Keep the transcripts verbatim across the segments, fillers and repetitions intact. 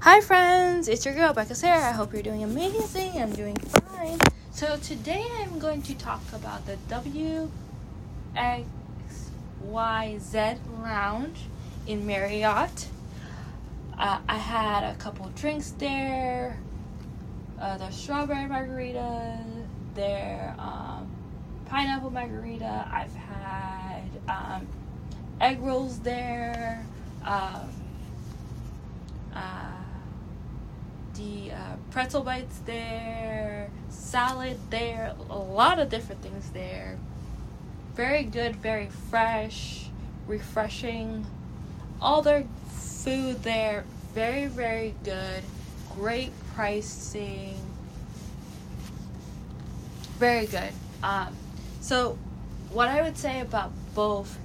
Hi friends, it's your girl Becca Sarah. I hope you're doing amazing. I'm doing fine. So today I'm going to talk about the W X Y Z Lounge in Marriott. Uh, I had a couple drinks there. Uh, the strawberry margarita, their um, pineapple margarita. I've had um, egg rolls there. Um, uh, the uh, pretzel bites there, salad there, a lot of different things there. Very good, very fresh, refreshing. All their food there, very, very good. Great pricing. Very good. Um, so, what I would say about both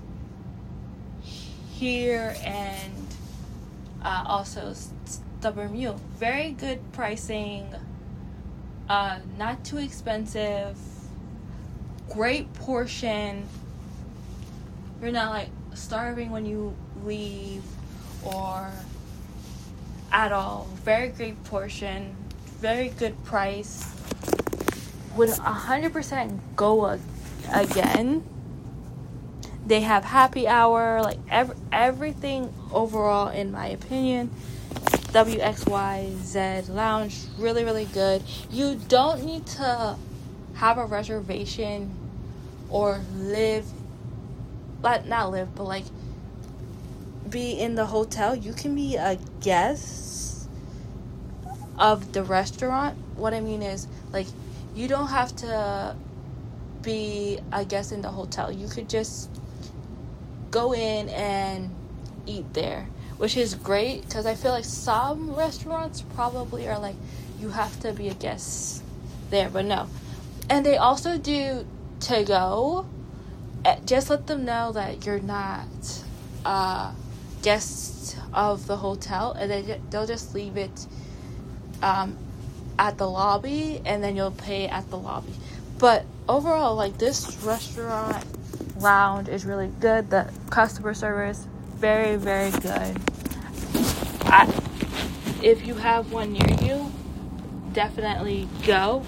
here and uh, also Stubborn Mule, very good pricing, uh, not too expensive, great portion. You're not like starving when you leave or at all. Very great portion, very good price. Would one hundred percent go a- again. They have happy hour, like ev- everything overall, in my opinion. W X Y Z Lounge, really, really good. You don't need to have a reservation or live, but not live, but like be in the hotel. You can be a guest of the restaurant. What I mean is, like, you don't have to be a guest in the hotel. You could just go in and eat there, which is great, because I feel like some restaurants probably are like, you have to be a guest there, but no. And they also do to go. Just let them know that you're not uh guests of the hotel, and they they'll just leave it um at the lobby, and then you'll pay at the lobby. But overall, like, this restaurant lounge is really good. The customer service, very, very good. I, if you have one near you, definitely go.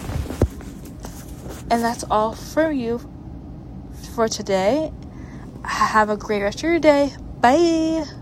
And that's all for you for today. Have a great rest of your day. Bye.